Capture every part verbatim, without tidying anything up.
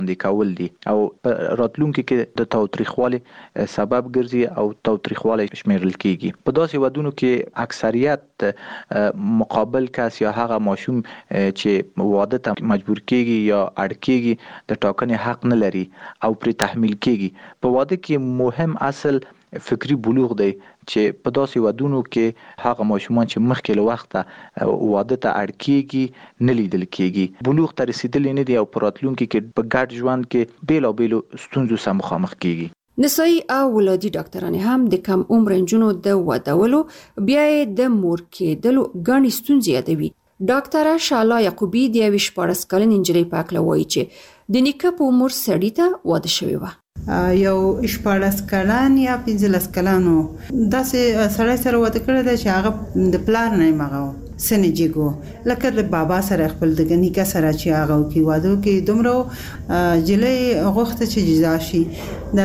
د کول دي او راتلونکي کې د تاوتریخوالي سبب ګرځي او تاوتریخوالي شمیرل کیږي. په داسې ودونو کې اکثریت مقابل کس یا هغه ماشوم چې واده ته مجبور کیږي یا اړ کیږي د ټاکنې حق نه لري او پر تحمیل کیږي. په واده کې مهم اصل فکری بلوغ دی چې په داسې ودونو کې هغه ماشومان چې مخکې له وخته واده ته اړ کیږي نه لیدل کیږي. بلوغ ته رسیدلې نه دي او په راتلونکي کې په ګډ ژوند کې بیلابیلو ستونزو سره مخامخ کیږي. نسایي او ولادي ډاکټرانې هم د کم عمر نجونو د ودولو بیا د مور کېدلو ګڼې ستونزې یادوي. ډاکټره شالا یعقوبی د یوې شپاړس کلنې نجلۍ په هکله وایي چې د نیکه په عمر سړي ته واده شوې وه. یو شپاړس کلن یا پنځلس کلنو داسې سړی سره واده کړی دی چې هغه د پلار نه مغه سنجیګو لکه د بابا سره خپل د نیکه سره چې هغه کې واده کې دومره جلې غوښته چې جدا شي. دا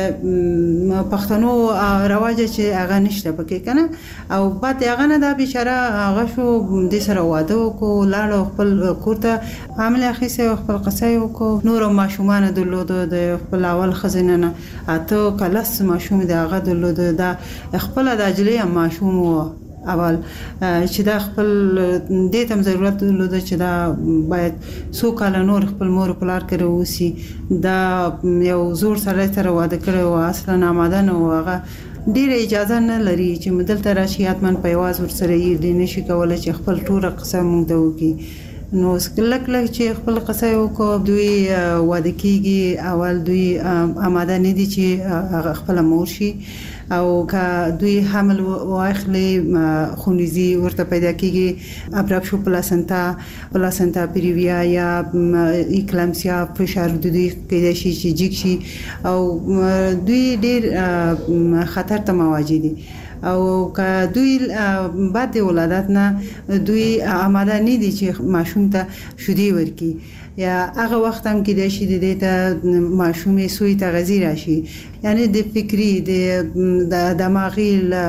د پښتنو رواج چې هغه نشته پکې کنه او بعد هغه نه دا بیچاره هغه شو د سره واده وکړو لاړو خپل کورته عامل اخیسه خپل قصای وکړو. نور ماشومان درلود د خپل اول خزینه نه اته کلاس ماشوم د هغه درلود دا خپل د اجلې ماشوم وو اول چې دا خپل دې تم ضرورت درلود چې دا باید سو کال نور خپل مور پلار کړو وسی. دا یو زور سره سره واده کړو اصلا آماده نه وغه ډیره اجازه نه لري چې مدل تر راشياتمن په واز ور سره یې د نشي کولای چې خپل ټوره قسم مونږ دوی نو سکلک لک چې خپل قصه وکړو دوی واده کیږي اول دوی آماده نه دي چې خپل مور شي او که دوی حمل واخلي خونریزي ورته پیدا کیږي ابراب شو پلاسنتا پلاسنتا پیریویا یا اکلامسیا فشار دوی کېدای شي چې جګ شي او دوی ډیر خطر ته مواجه دي او که دوی بعد ولادت نه دوی آماده نه دي چې ماشوم ته شودي ورکي یا هغه وخت هم کې د شي د ته ماشومې سوی تغذیه راشي یعنی د فکری د دماغي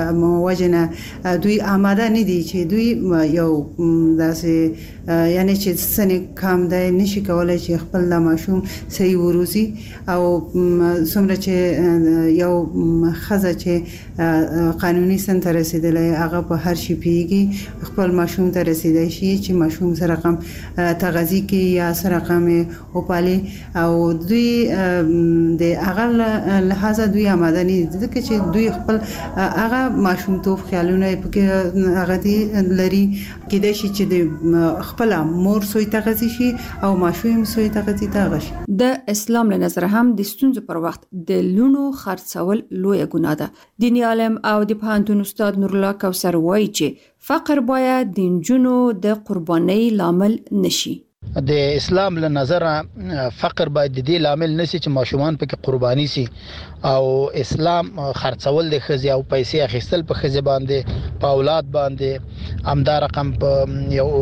موجنه دوی آماده نه دي چې دوی یو داسې یعنی چې سنې کم دی نشي کولای چې خپل د ماشوم صحیح وروزي او څومره چې یو خزه چې قانوني سن ته رسیدلې هغه په هر شي پیږي خپل ماشوم ته رسیدای شي چې ماشوم سره کم تغذیه کې یا رقم او پالي او دوی د هغه لحاظه دوی آماده نه دي ځکه چې دوی خپل هغه ماشومتوب خیالونه پکې هغه دي لري کېدای شي چې د خپل مور سوی تغذیه شي او ماشوم سوی تغذیه تاغ شي. د اسلام له نظر هم د ستونزو پر وخت د لونو خرڅول لوی ګناه ده. دیني عالم او د پوهنتون استاد نور الله کوثر وایي چې فقر باید د نجونو د قربانۍ لامل نشي. د اسلام له نظر فقر باید د دې لامل نشي چې ماشومان پکې قرباني سي او اسلام خرڅول د خزي او پیسې اخیستل په خزي باندې په اولاد باندې همدا رقم په یو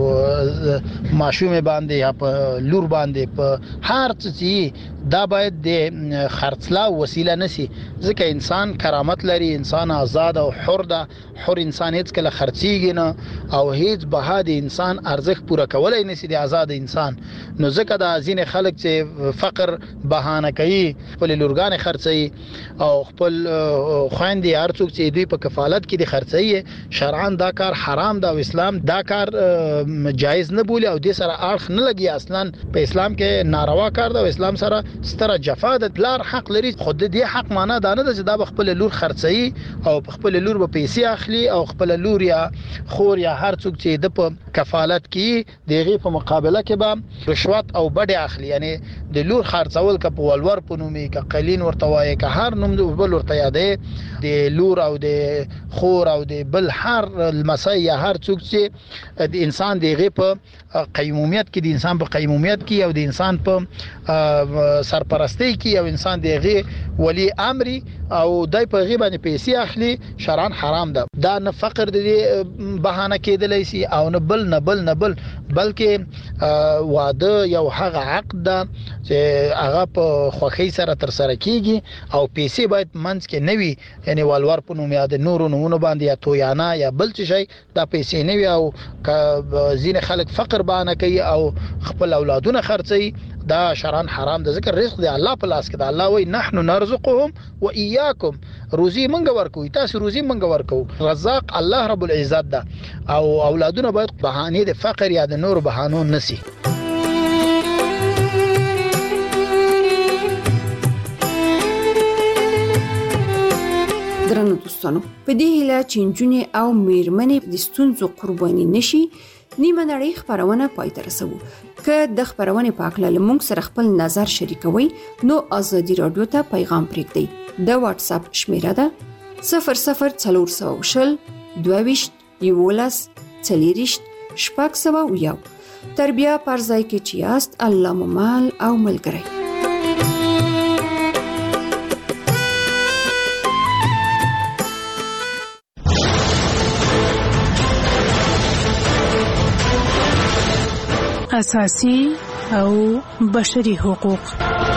ماشوم باندې یا په لور باندې په هر څه دا باید د خرڅلا وسیله نشي ځکه انسان کرامت لري انسان آزاد او حر ده حر انسان هیڅ کله خرڅيږي نه او هیڅ بها د انسان ارزښت پوره کولای نشي د آزاد انسان نو ځکه د ازین خلک چې فقر بهانه کوي خپل لورګان خرڅي او خپل خويندې هر څوک چې دوی په کفالت کې د خرڅي شرعاً دا کار حرام ده او اسلام دا کار جایز نه بولي او د سره اړخ نه لګي اصلا په اسلام کې ناروا کار ده او اسلام سره ستره جفا ده. پلار حق لري خود دې حق معنا دا نه ده چې دا خپل لور خرڅي او خپل لور په پیسې اخلي او خپل لور یا خور یا هر څوک چې د په کفالت کې دغه په مقابله کې به رشوت او بډې اخلي یعنی د لور خرڅول ک په ولور په نومي ک قلین ورته وایي ک هر نوم د بل ورته یادې د لور او د خور او د بل هر المسای یا هر څوک چې د انسان دغه په قیمومیت کې د انسان په قیمومیت کې او د انسان په سرپرستی کې او انسان دغه ولی امر او دای په غیبه نه پیسې اخلي شرعاً حرام ده. دا نه فقر د بهانه کېدلی سي او نه بل نه بل نه بل بلکې واده یو هغه عقد ده چې هغه په خوخي سره تر سره کیږي او پیسې باید منځ کې نوي یعنی والور په نوم یاد نورو نمونه باندې یا تویانا یا بل څه شي دا پیسې نوي او ک زین خلک فقر بهانه کوي او خپل اولادونه خرڅي دا شران حرام د ذکر رزق دی الله په لاس کې دا الله وای نحنو نرزقهم و اياكم روزي منګ ورکو تاسو روزي منګ ورکو رزاق الله رب العزت دا او اولادونه باید بهانه د فقر یا د نور بهانو نسی. درنو دوستانو په دې هیله چې نجونې او میرمنې د ستونزو قرباني نشي نیمه نړۍ خبرونه پای ته رسوو. که د خبرونې په اړه لمونږ سره خپل نظر شریکوي نو ازادي رادیو ته پیغام پرېږدئ. د واتس اپ شمیره ده صفر صفر څلور سوه شل دوه ویشت یولس څلېرویشت شپږ سوه اویا. تر بیا پر ځای کې چې یاست الله مو مل او ملګری. اساسي او بشري حقوق.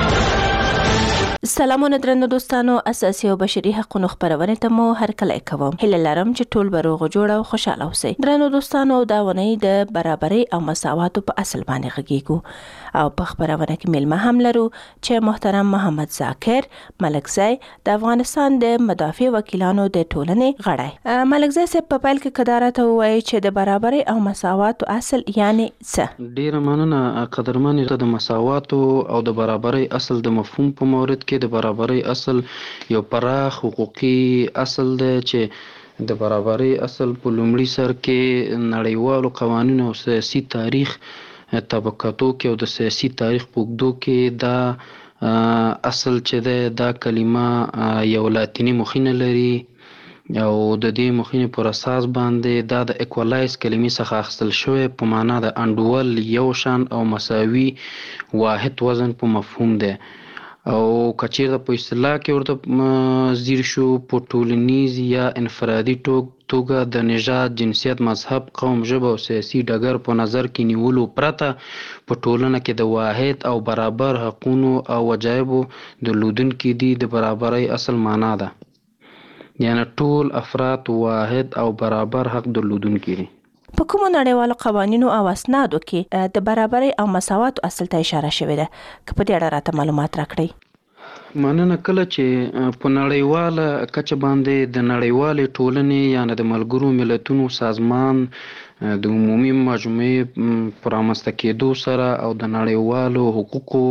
سلامونه درنو دوستانو، اساسي او بشري حقوقو خبرونه ته مو هر کله کوم. هله لرم چې ټول بروغ جوړ او خوشاله اوسئ. درنو دوستانو، دا ونې د برابرۍ او مساواتو په اصل باندې غږیږو او په خبرونه کې ملما هم لرو چې محترم محمد ذاکر ملکزی د افغانستان د مدافع وکیلانو د ټولنې غړی. ملکزی صاحب په پیل کې قدرت وایي چې د برابرۍ او مساواتو اصل یعنی څه؟ ډیره مننه قدرمن. د مساواتو او د برابرۍ اصل د مفهوم په مورد کې د برابرۍ اصل یو پراخ حقوقي اصل دی چې د برابرۍ اصل په لومړي سر کې نړیوالو قوانینو او سیاسي تاریخ طبقاتو کې او د سیاسي تاریخ په اوږدو کې دا اصل چې دی دا کلمه یو لاتیني مخینه لري او د دې مخینې پر اساس باندې دا د اکوالایز کلمې څخه اخیستل شوی په معنا د انډول یو شان او مساوي واحد وزن په مفهوم دی. او کچیرته په اصطلاح کې ورته زیر شو په ټولنیز یا انفرادي توګه د نژاد، جنسیت، مذهب، قوم، ژبه او سیاسي ډګر په نظر کې نیولو پرته په ټولنه کې د واحد او برابر حقونو او وجایبو درلودونکي دي د برابرۍ اصل معنا ده. یعنی ټول افراد واحد او برابر حق درلودونکي دي. په کومو نړیوالو قوانینو او اسنادو کې د برابرۍ او مساواتو اصل ته اشاره شوې ده؟ که په دې اړه راته معلومات راکړئ. مننه. کله چې په نړیواله کچه باندې د نړیوالې ټولنې یعنی د ملګرو ملتونو سازمان د عمومي مجموعې په رامنځته کېدو سره او د نړیوالو حقوقو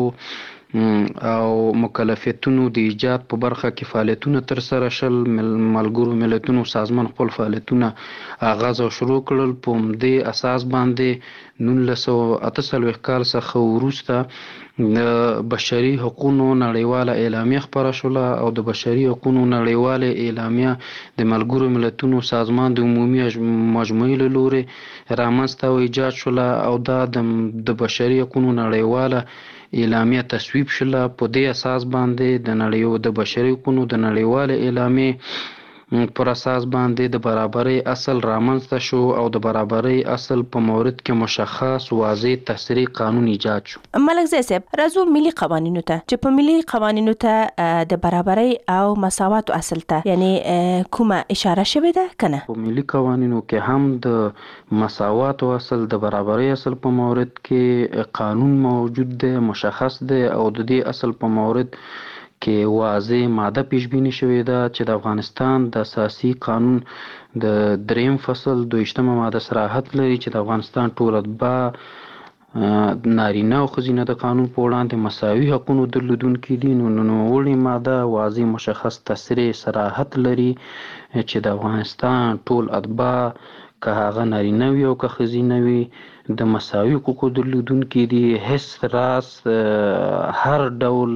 او مکلفیتونو د ایجاد په برخه کې فعالیتونه تر سره شل، ملګرو ملتونو سازمان خپل فعالیتونه آغاز او شروع کړل. په همدې اساس باندې نولس سوه اته څلوېښت کال څخه وروسته د بشري حقوقو نړیواله اعلامیه خپره شوله او د بشري حقوقو نړیواله اعلامیه د ملګرو ملتونو سازمان د عمومي مجموعې له لورې رامنځته او ایجاد شوله او دا د بشري حقوقو نړیواله اعلامیه تصویب شوله. په دې اساس باندې د نړیو د بشري حقوقو د نړیواله اعلامیه پر اساس باندې د برابرۍ اصل رامنځته شو او د برابرۍ اصل په مورد کې مشخص واضح تصریح قانون ایجاد شو. ملکزی صاحب، راځو ملي قوانینو ته چې په ملي قوانینو ته د برابرۍ او مساواتو اصل ته یعنی کومه اشاره شوې ده کنه؟ په ملي قوانینو کې هم د مساواتو اصل د برابرۍ اصل په مورد کې قانون موجود دی، مشخص دی او د دې اصل په مورد کې واضح ماده پیش بینی شوې ده چې د افغانستان د اساسي قانون د دریم فصل دویشتمه ماده صراحت لري چې د افغانستان ټول اتباع نارینه او ښځینه د قانون په وړاندې مساوي حقونو درلودونکي دي. نو نوموړې ماده واضح مشخص تصریح صراحت لري چې د افغانستان ټول اتباع که هغه نارینه وي او که ښځینه وي د مساوي حقوقو درلودونکي دي. هیڅ راز هر ډول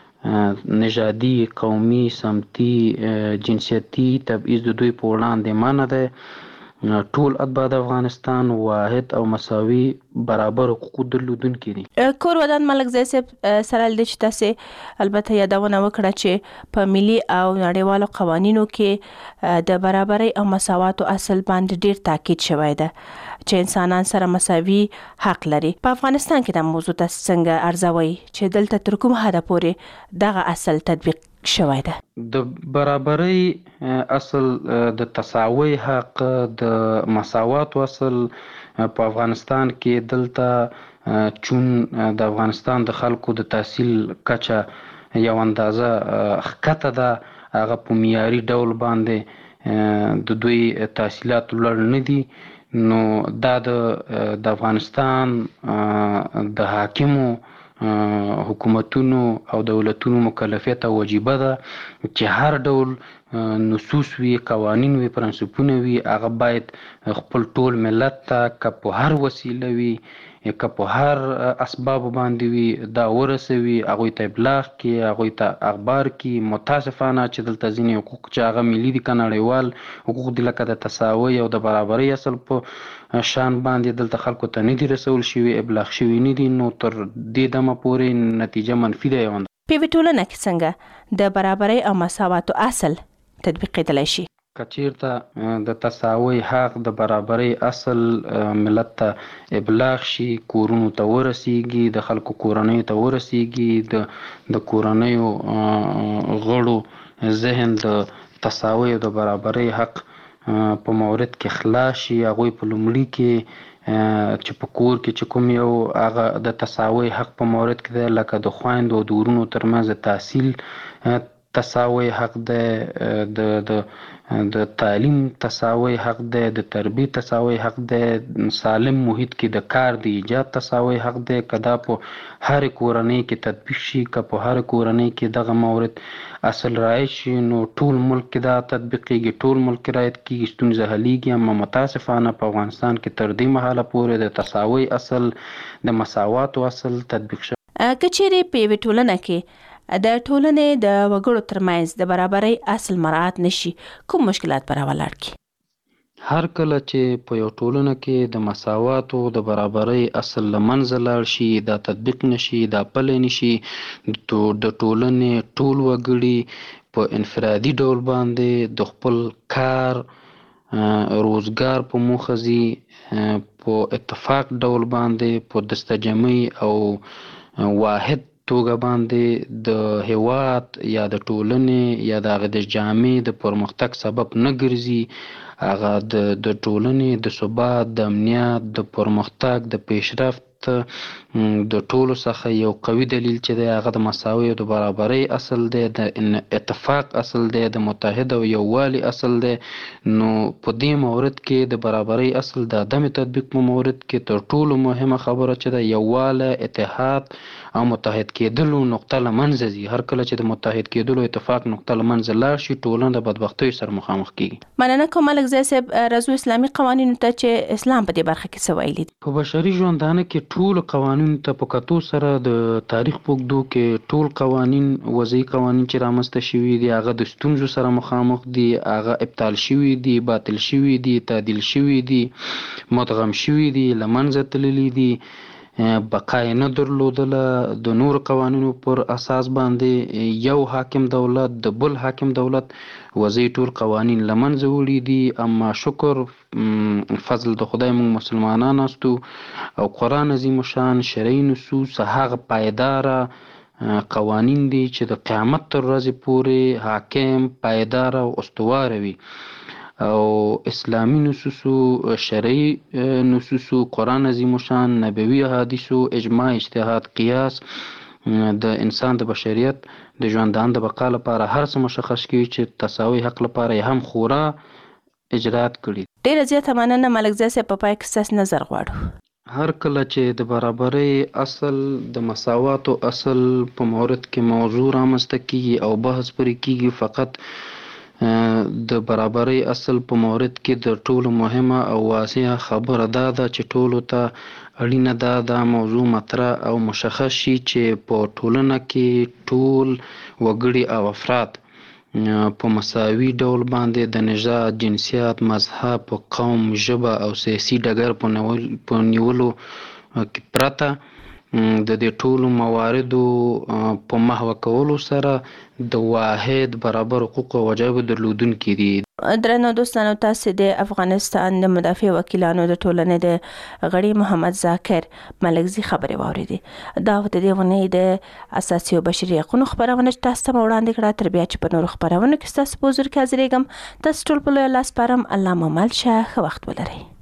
نژادي، قومي، سمتي، جنسیتي تبعیض د دوی په وړاندې منع دی. ټول اتباع د افغانستان واحد او مساوي برابر حقوق درلودونکي دي. کور ودان ملکزی صاحب سره د چې تاسې البته یادونه وکړه چې په ملي او نړیوالو قوانینو کې د برابرۍ او مساواتو اصل باندې ډیر تاکید شوی ده چې انسانان سره مساوي حق لري. په افغانستان کې د موضوع تاسو څنګه ارزوي چې دلته تر کوم حده پورې دغه اصل تطبیق شوی ده؟ د برابرۍ اصل، د تساوي حق، د مساواتو اصل په افغانستان کې دلته چون د افغانستان د خلکو د تحصیل کچه یو اندازه ښکته ده، هغه په معیاري ډول باندې د دوی تحصیلات لوړ نه دي، نو دا د افغانستان د حاکمو حکومتونو او دولتونو مکلفیت او وجیبه ده چې هر ډول نصوص وي، قوانین وي، پرنسپونه وي، هغه باید خپل ټول ملت ته که په هر وسیله وي که په هر اسباب باندې وي دا ورسوي، هغوی ته ابلاغ کړي، هغوی ته اخبار کړي. متاسفانه چې دلته ځینې حقوق چې هغه ملي دي که نړیوال حقوق دي لکه د تساوي او د برابرۍ اصل په شان باندې دلته خلکو ته نه دي رسول شوي، ابلاغ شوي نه دي، نو تر دې دمه پورې نتیجه منفي ده. یو په یوه ټولنه کې څنګه د برابرۍ او مساواتو اصل تطبیقېدلی شي؟ که چیرته د تساوي حق د برابرۍ اصل ملت ته ابلاغ شي، کورونو ته ورسیږي، د خلکو کورنیو ته ورسیږي، د کورنیو غړو ذهن د تساوي او د برابرۍ حق په مورد کې خلاص شي، هغوی په لومړي کې چې په کور کې چې کوم یو هغه د تساوي حق په مورد کې دی، لکه د خویندو او د ورونو ترمنځ د تحصیل تساوي حق دی، د د د تعلیم تساوي حق دی، د تربیې تساوي حق دی، سالم محیط کې د کار د ایجاد تساوي حق دی. که دا په هر کورنۍ کې تطبیق شي، که په هر کورنۍ کې دغه مورد اصل رعایت شي، نو ټول ملک کې دا تطبیقېږي، ټول ملک کې رعایت کېږي، ستونزه حلیږي. اما متاسفانه په افغانستان کې تر دې مهاله پورې د تساوي اصل، د مساواتو اصل تطبیق شوی. که چیرې په یوې ټولنه کې د ټولنې د وګړو ترمنځ د برابرۍ اصل مراعات نشي، کوم مشکلات به راولاړ کړي؟ هر کله چې په یو ټولنه کې د مساواتو د برابرۍ اصل له منځه لاړ شي، دا تطبیق نشي، دا پلی نشي، د ټولنې ټول وګړي په انفرادي ډول باندې د خپل کار روزګار په موخه ځي، په اتفاق ډول باندې په دستجمعي او واحد توګه باندې د هیواد یا د ټولنې یا د هغې د جامع د پرمختګ سبب نه ګرځي، هغه د ټولنې د ثبات، د امنیت، د پرمختګ، د پیشرفت د ټولو څخه یو قوي دلیل چې دی هغه د مساوي او د برابرۍ اصل دی، د اتفاق اصل دی، د متحد او یووالي اصل دی. نو په دې مورد کې د برابرۍ اصل د عدم تطبیق په مورد کې تر ټولو مهمه خبره چې ده یووالی، اتحاد او متحد کېدلو نقطه له منځه ځي. هر کله چې د متحد کېدلو اتفاق نقطه له منځه لاړ شي، ټولنه د بدبختیو سره مخامخ کېږي. مننه کوم ملک ځای صاحب. راځو اسلامي قوانینو ته چې اسلام په دې برخه کې څه ویلي دي. په بشري ژوندانه کې ټول قوانینو ته په کتو سره د تاریخ په اوږدو کې ټول قوانین، وضعي قوانین چې رامنځته شوي دي هغه د ستونزو سره مخامخ دي، هغه ابطال شوي دي، باطل شوي دي، تعدیل شوي دي، مدغم شوي دي، له منځه تللي دي، بقا یې نه درلودله. د نورو قوانینو پر اساس باندې یو حاکم دولت د بل حاکم دولت وضعي ټول قوانین له منځه وړي دي. اما شکر فضل د خدای موږ مسلمانان استو او قرآن عظیم شان شرعي نصوص هغه پایداره قوانین دي چې د قیامت تر ورځې پورې حاکم، پایداره او استواره وي. او اسلامی نصوصو، شرعي نصوصو، قرآن عظیم شان، نبوي احادیثو، اجماع، اجتهاد، قیاس د انسان د بشریت د ژوندانه د بقا لپاره هر څه مشخص کوي چې تساوي حق لپاره یې هم خورا اجرات کړي. ډېره زیاته مننه ملک ځای صاحب. په پای کې ستاسو نظر غواړو. هر کله چې د برابرۍ اصل، د مساواتو اصل په مورد کې موضوع رامنځته کیږي او بحث پرې کیږي، فقط د برابرۍ اصل په مورد کې د ټولو مهمه او واضحه خبره دا ده چې ټولو ته اړینه ده دا موضوع مطرح او مشخص شي چې په ټولنه کې ټول وګړي او افراد په مساوي ډول باندې د نژاد، جنسیت، مذهب، قوم، ژبه او سیاسي ډګر په نیولو کې پرته د دې ټولو مواردو په محوه کولو سره د واحد برابر حقوق او وجایبو درلودونکي دي. درنو دوستانو، تاسو د افغانستان د مدافع وکیلانو د ټولنې د غړي محمد ذاکر ملکزي خبرې واورېدې. دا د دې ونې د اساسي او بشري حقوقو خبرونه تاسو ته وړاندې کړه. تر بیا چې په نورو خبرونو کې تاسو په حضور کې حاضرېږم، تاسو ټول په لوی لاس سپارم. الله مو مل شه. ښه وخت ولرئ.